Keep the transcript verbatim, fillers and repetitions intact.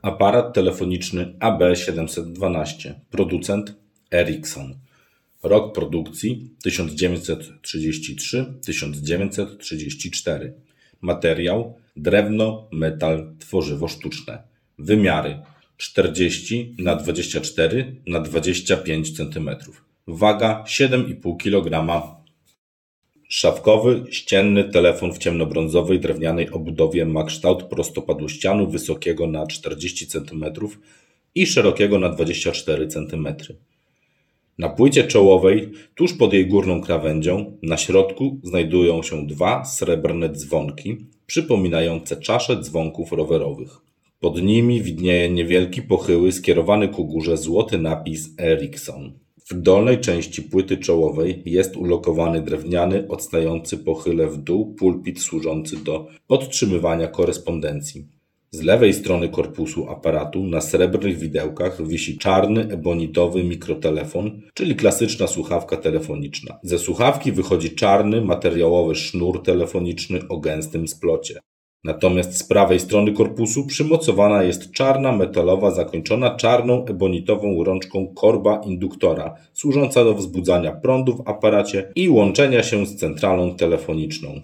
Aparat telefoniczny A B siedemset dwanaście. Producent Ericsson. Rok produkcji tysiąc dziewięćset trzydziesty trzeci do tysiąc dziewięćset trzydziestego czwartego. Materiał: drewno, metal, tworzywo sztuczne. Wymiary: czterdzieści na dwadzieścia cztery na dwadzieścia pięć centymetrów. Waga: siedem i pół kilograma. Szafkowy, ścienny telefon w ciemnobrązowej drewnianej obudowie ma kształt prostopadłościanu wysokiego na czterdzieści centymetrów i szerokiego na dwadzieścia cztery centymetry. Na płycie czołowej, tuż pod jej górną krawędzią, na środku znajdują się dwa srebrne dzwonki, przypominające czasze dzwonków rowerowych. Pod nimi widnieje niewielki pochyły skierowany ku górze złoty napis Ericsson. W dolnej części płyty czołowej jest ulokowany drewniany, odstający po chyle w dół pulpit służący do podtrzymywania korespondencji. Z lewej strony korpusu aparatu na srebrnych widełkach wisi czarny ebonitowy mikrotelefon, czyli klasyczna słuchawka telefoniczna. Ze słuchawki wychodzi czarny materiałowy sznur telefoniczny o gęstym splocie. Natomiast z prawej strony korpusu przymocowana jest czarna metalowa, zakończona czarną ebonitową rączką korba induktora, służąca do wzbudzania prądu w aparacie i łączenia się z centralą telefoniczną.